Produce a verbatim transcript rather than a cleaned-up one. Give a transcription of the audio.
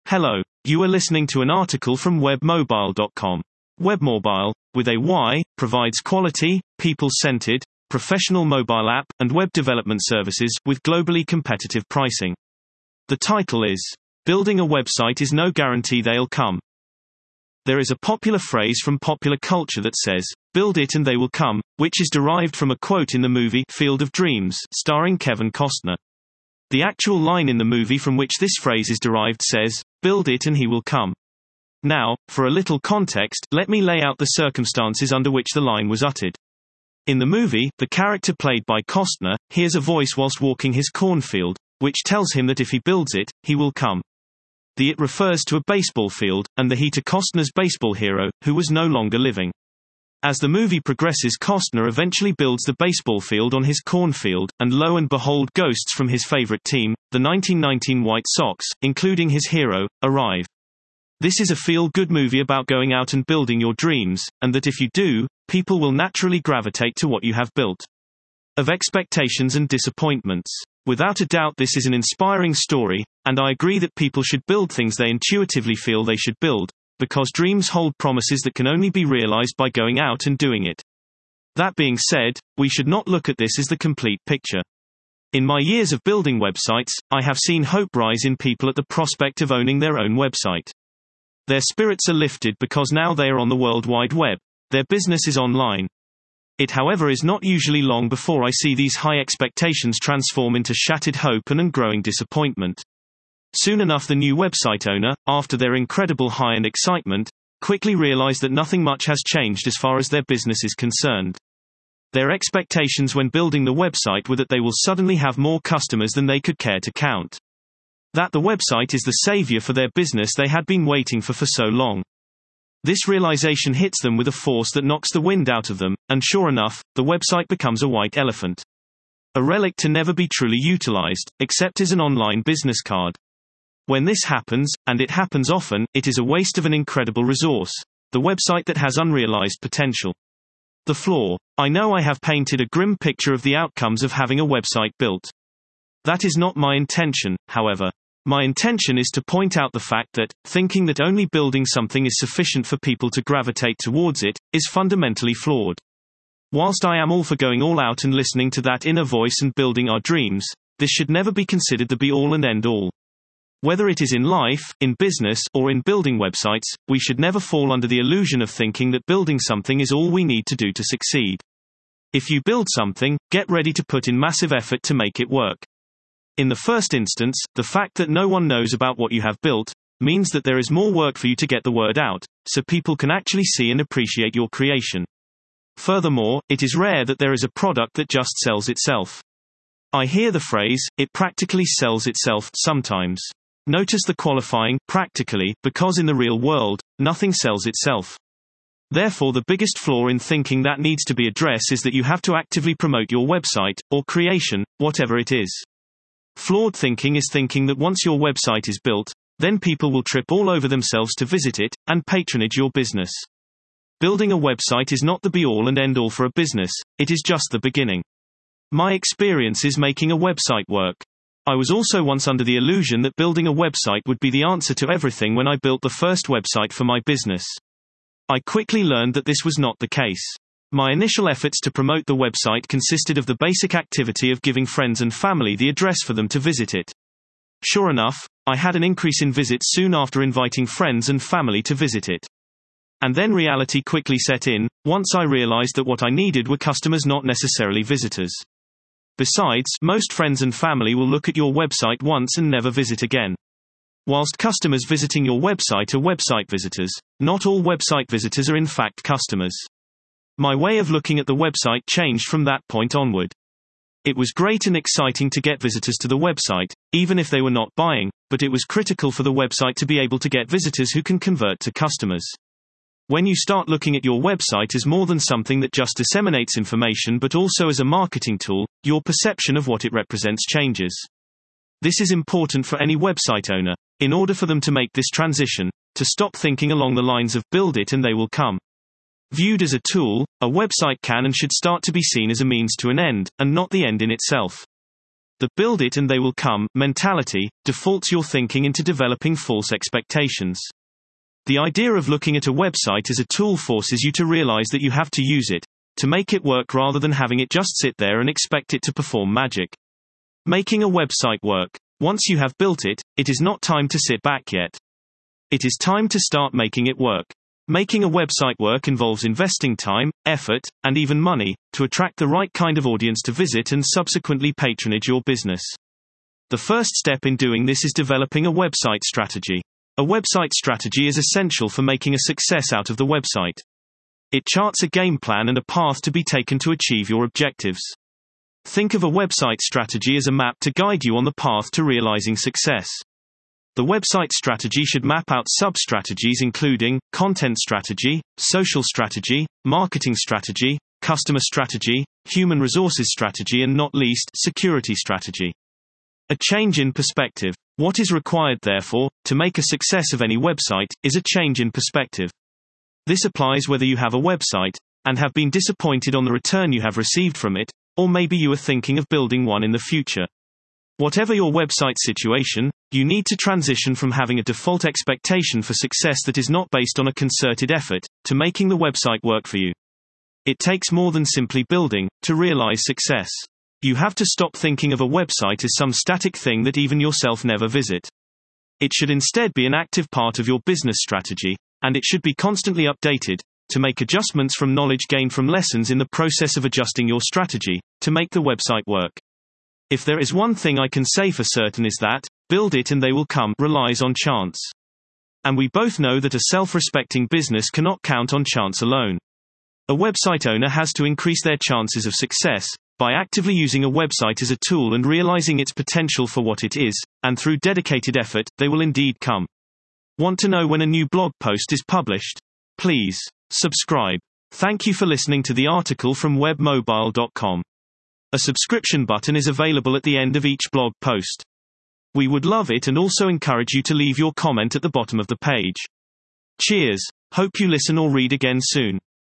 Hello, you are listening to an article from webmobile dot com. Webmobile, with a Y, provides quality, people-centered, professional mobile app and web development services with globally competitive pricing. The title is, Building a Website is no guarantee they'll come. There is a popular phrase from popular culture that says, build it and they will come, which is derived from a quote in the movie Field of Dreams, starring Kevin Costner. The actual line in the movie from which this phrase is derived says, build it and he will come. Now, for a little context, let me lay out the circumstances under which the line was uttered. In the movie, the character played by Costner hears a voice whilst walking his cornfield, which tells him that if he builds it, he will come. The it refers to a baseball field, and the he to Costner's baseball hero, who was no longer living. As the movie progresses, Costner eventually builds the baseball field on his cornfield, and lo and behold, ghosts from his favorite team, the nineteen nineteen White Sox, including his hero, arrive. This is a feel-good movie about going out and building your dreams, and that if you do, people will naturally gravitate to what you have built. Of expectations and disappointments. Without a doubt, this is an inspiring story, and I agree that people should build things they intuitively feel they should build, because dreams hold promises that can only be realized by going out and doing it. That being said, we should not look at this as the complete picture. In my years of building websites, I have seen hope rise in people at the prospect of owning their own website. Their spirits are lifted because now they are on the World Wide Web. Their business is online. It, however, is not usually long before I see these high expectations transform into shattered hope and, and growing disappointment. Soon enough, the new website owner, after their incredible high and excitement, quickly realize that nothing much has changed as far as their business is concerned. Their expectations when building the website were that they will suddenly have more customers than they could care to count. That the website is the savior for their business they had been waiting for for so long. This realization hits them with a force that knocks the wind out of them, and sure enough, the website becomes a white elephant. A relic to never be truly utilized, except as an online business card. When this happens, and it happens often, it is a waste of an incredible resource, the website that has unrealized potential. The flaw. I know I have painted a grim picture of the outcomes of having a website built. That is not my intention, however. My intention is to point out the fact that, thinking that only building something is sufficient for people to gravitate towards it, is fundamentally flawed. Whilst I am all for going all out and listening to that inner voice and building our dreams, this should never be considered the be-all and end-all. Whether it is in life, in business, or in building websites, we should never fall under the illusion of thinking that building something is all we need to do to succeed. If you build something, get ready to put in massive effort to make it work. In the first instance, the fact that no one knows about what you have built means that there is more work for you to get the word out, so people can actually see and appreciate your creation. Furthermore, it is rare that there is a product that just sells itself. I hear the phrase, it practically sells itself, sometimes. Notice the qualifying, practically, because in the real world, nothing sells itself. Therefore, the biggest flaw in thinking that needs to be addressed is that you have to actively promote your website, or creation, whatever it is. Flawed thinking is thinking that once your website is built, then people will trip all over themselves to visit it, and patronage your business. Building a website is not the be-all and end-all for a business, it is just the beginning. My experience is making a website work. I was also once under the illusion that building a website would be the answer to everything when I built the first website for my business. I quickly learned that this was not the case. My initial efforts to promote the website consisted of the basic activity of giving friends and family the address for them to visit it. Sure enough, I had an increase in visits soon after inviting friends and family to visit it. And then reality quickly set in, once I realized that what I needed were customers, not necessarily visitors. Besides, most friends and family will look at your website once and never visit again. Whilst customers visiting your website are website visitors, not all website visitors are in fact customers. My way of looking at the website changed from that point onward. It was great and exciting to get visitors to the website, even if they were not buying, but it was critical for the website to be able to get visitors who can convert to customers. When you start looking at your website as more than something that just disseminates information but also as a marketing tool, your perception of what it represents changes. This is important for any website owner, in order for them to make this transition, to stop thinking along the lines of build it and they will come. Viewed as a tool, a website can and should start to be seen as a means to an end, and not the end in itself. The build it and they will come mentality defaults your thinking into developing false expectations. The idea of looking at a website as a tool forces you to realize that you have to use it, to make it work rather than having it just sit there and expect it to perform magic. Making a website work. Once you have built it, it is not time to sit back yet. It is time to start making it work. Making a website work involves investing time, effort, and even money, to attract the right kind of audience to visit and subsequently patronage your business. The first step in doing this is developing a website strategy. A website strategy is essential for making a success out of the website. It charts a game plan and a path to be taken to achieve your objectives. Think of a website strategy as a map to guide you on the path to realizing success. The website strategy should map out sub-strategies including content strategy, social strategy, marketing strategy, customer strategy, human resources strategy and not least, security strategy. A change in perspective. What is required, therefore, to make a success of any website, is a change in perspective. This applies whether you have a website, and have been disappointed on the return you have received from it, or maybe you are thinking of building one in the future. Whatever your website situation, you need to transition from having a default expectation for success that is not based on a concerted effort, to making the website work for you. It takes more than simply building, to realize success. You have to stop thinking of a website as some static thing that even yourself never visit. It should instead be an active part of your business strategy, and it should be constantly updated, to make adjustments from knowledge gained from lessons in the process of adjusting your strategy, to make the website work. If there is one thing I can say for certain is that, build it and they will come relies on chance. And we both know that a self-respecting business cannot count on chance alone. A website owner has to increase their chances of success, by actively using a website as a tool and realizing its potential for what it is, and through dedicated effort, they will indeed come. Want to know when a new blog post is published? Please subscribe. Thank you for listening to the article from web mobile dot com. A subscription button is available at the end of each blog post. We would love it and also encourage you to leave your comment at the bottom of the page. Cheers. Hope you listen or read again soon.